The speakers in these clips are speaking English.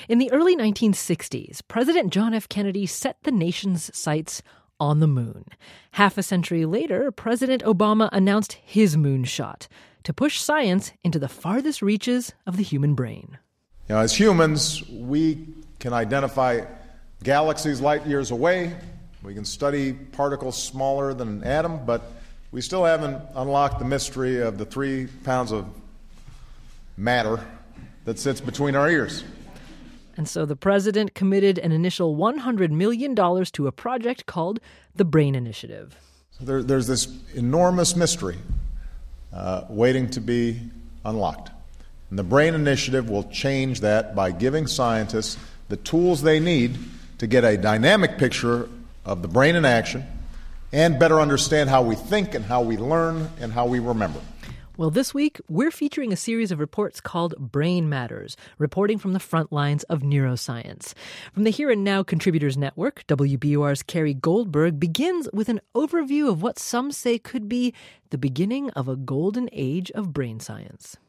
In the early 1960s, President John F. Kennedy set the nation's sights on the moon. Half a century later, President Obama announced his moonshot to push science into the farthest reaches of the human brain. As humans, we can identify galaxies light years away. We can study particles smaller than an atom, but we still haven't unlocked the mystery of the 3 pounds of matter that sits between our ears. And so the president committed an initial $100 million to a project called the Brain Initiative. So there's this enormous mystery waiting to be unlocked. And the Brain Initiative will change that by giving scientists the tools they need to get a dynamic picture of the brain in action and better understand how we think and how we learn and how we remember. Well, this week, we're featuring a series of reports called Brain Matters, reporting from the front lines of neuroscience. From the Here and Now Contributors Network, WBUR's Carrie Goldberg begins with an overview of what some say could be the beginning of a golden age of brain science.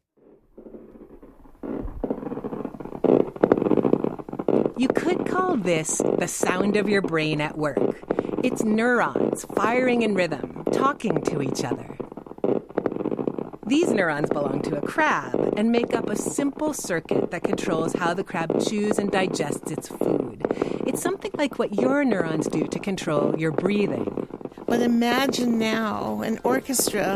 You could call this the sound of your brain at work. It's neurons firing in rhythm, talking to each other. These neurons belong to a crab and make up a simple circuit that controls how the crab chews and digests its food. It's something like what your neurons do to control your breathing. But imagine now an orchestra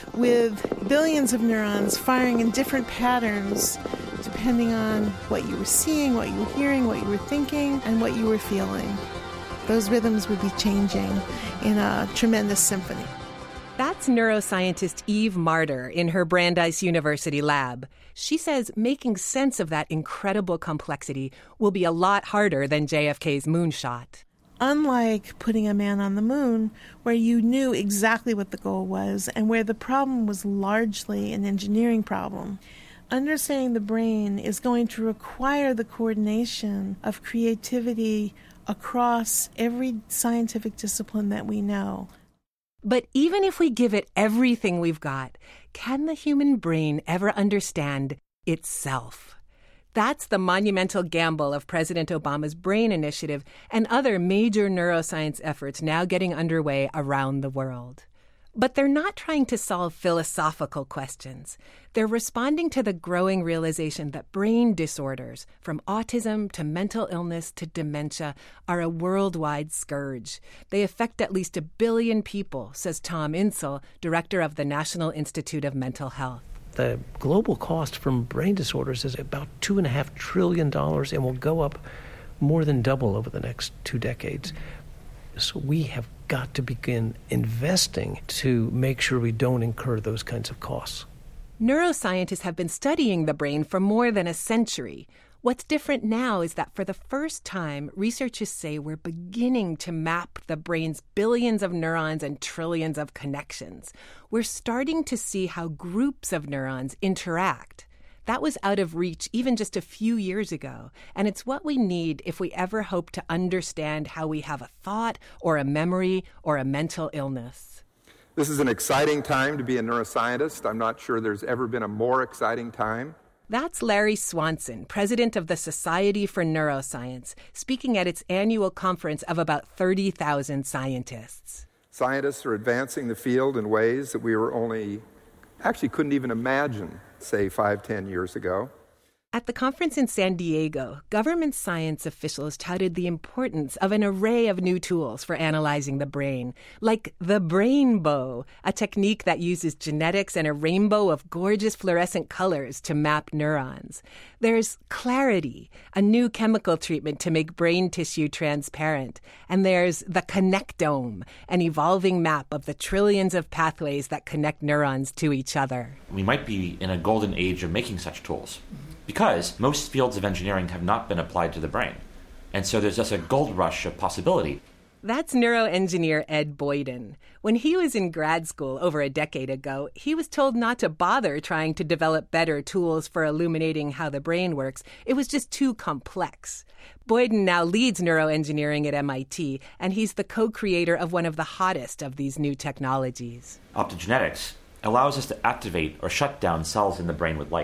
with billions of neurons firing in different patterns depending on what you were seeing, what you were hearing, what you were thinking, and what you were feeling. Those rhythms would be changing in a tremendous symphony. That's neuroscientist Eve Marder in her Brandeis University lab. She says making sense of that incredible complexity will be a lot harder than JFK's moonshot. Unlike putting a man on the moon, where you knew exactly what the goal was and where the problem was largely an engineering problem, understanding the brain is going to require the coordination of creativity across every scientific discipline that we know. But even if we give it everything we've got, can the human brain ever understand itself? That's the monumental gamble of President Obama's Brain Initiative and other major neuroscience efforts now getting underway around the world. But they're not trying to solve philosophical questions. They're responding to the growing realization that brain disorders, from autism to mental illness to dementia, are a worldwide scourge. They affect at least 1 billion people, says Tom Insel, director of the National Institute of Mental Health. The global cost from brain disorders is about $2.5 trillion and will go up more than double over the next 2 decades. So we have got to begin investing to make sure we don't incur those kinds of costs. Neuroscientists have been studying the brain for more than a century. What's different now is that for the first time, researchers say we're beginning to map the brain's billions of neurons and trillions of connections. We're starting to see how groups of neurons interact. That was out of reach even just a few years ago, and it's what we need if we ever hope to understand how we have a thought or a memory or a mental illness. This is an exciting time to be a neuroscientist. I'm not sure there's ever been a more exciting time. That's Larry Swanson, president of the Society for Neuroscience, speaking at its annual conference of about 30,000 scientists. Scientists are advancing the field in ways that we couldn't even imagine, say, 5-10 years ago. At the conference in San Diego, government science officials touted the importance of an array of new tools for analyzing the brain, like the Brainbow, a technique that uses genetics and a rainbow of gorgeous fluorescent colors to map neurons. There's Clarity, a new chemical treatment to make brain tissue transparent. And there's the Connectome, an evolving map of the trillions of pathways that connect neurons to each other. We might be in a golden age of making such tools, because most fields of engineering have not been applied to the brain. And so there's just a gold rush of possibility. That's neuroengineer Ed Boyden. When he was in grad school over a decade ago, he was told not to bother trying to develop better tools for illuminating how the brain works. It was just too complex. Boyden now leads neuroengineering at MIT, and he's the co-creator of one of the hottest of these new technologies. Optogenetics allows us to activate or shut down cells in the brain with light.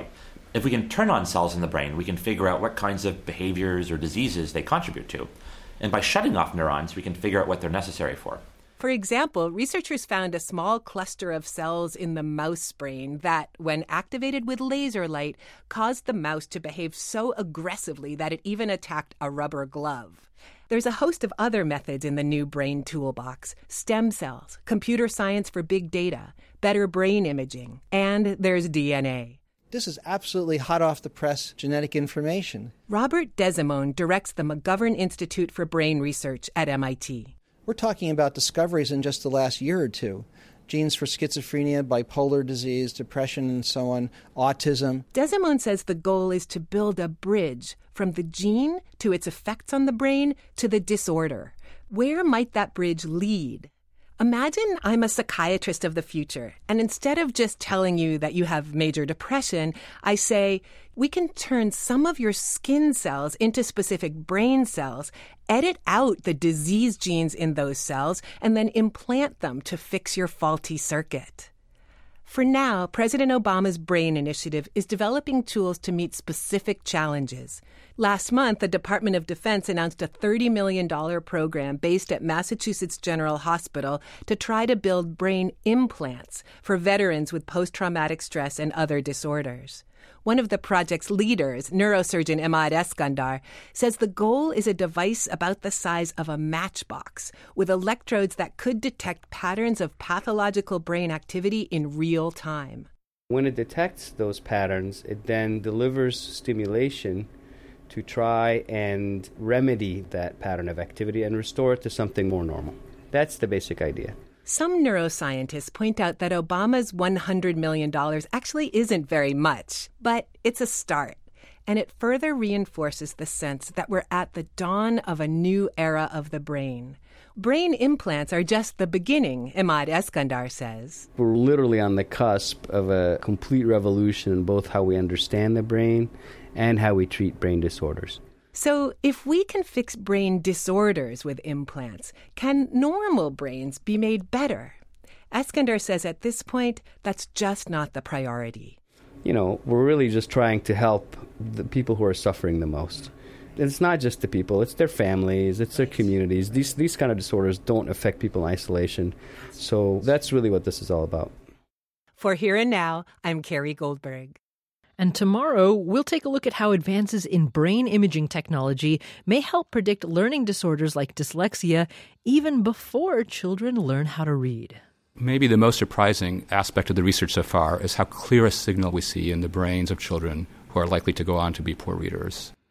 If we can turn on cells in the brain, we can figure out what kinds of behaviors or diseases they contribute to. And by shutting off neurons, we can figure out what they're necessary for. For example, researchers found a small cluster of cells in the mouse brain that, when activated with laser light, caused the mouse to behave so aggressively that it even attacked a rubber glove. There's a host of other methods in the new brain toolbox: stem cells, computer science for big data, better brain imaging, and there's DNA. This is absolutely hot off the press genetic information. Robert Desimone directs the McGovern Institute for Brain Research at MIT. We're talking about discoveries in just the last year or two. Genes for schizophrenia, bipolar disease, depression, and so on, autism. Desimone says the goal is to build a bridge from the gene to its effects on the brain to the disorder. Where might that bridge lead? Imagine I'm a psychiatrist of the future, and instead of just telling you that you have major depression, I say, we can turn some of your skin cells into specific brain cells, edit out the disease genes in those cells, and then implant them to fix your faulty circuit. For now, President Obama's Brain Initiative is developing tools to meet specific challenges. Last month, the Department of Defense announced a $30 million program based at Massachusetts General Hospital to try to build brain implants for veterans with post-traumatic stress and other disorders. One of the project's leaders, neurosurgeon Emad Eskandar, says the goal is a device about the size of a matchbox with electrodes that could detect patterns of pathological brain activity in real time. When it detects those patterns, it then delivers stimulation to try and remedy that pattern of activity and restore it to something more normal. That's the basic idea. Some neuroscientists point out that Obama's $100 million actually isn't very much, but it's a start. And it further reinforces the sense that we're at the dawn of a new era of the brain. Brain implants are just the beginning, Emad Eskandar says. We're literally on the cusp of a complete revolution in both how we understand the brain and how we treat brain disorders. So if we can fix brain disorders with implants, can normal brains be made better? Eskandar says at this point, that's just not the priority. We're really just trying to help the people who are suffering the most. It's not just the people, it's their families, it's their communities. These kind of disorders don't affect people in isolation. So that's really what this is all about. For Here and Now, I'm Carrie Goldberg. And tomorrow, we'll take a look at how advances in brain imaging technology may help predict learning disorders like dyslexia even before children learn how to read. Maybe the most surprising aspect of the research so far is how clear a signal we see in the brains of children who are likely to go on to be poor readers.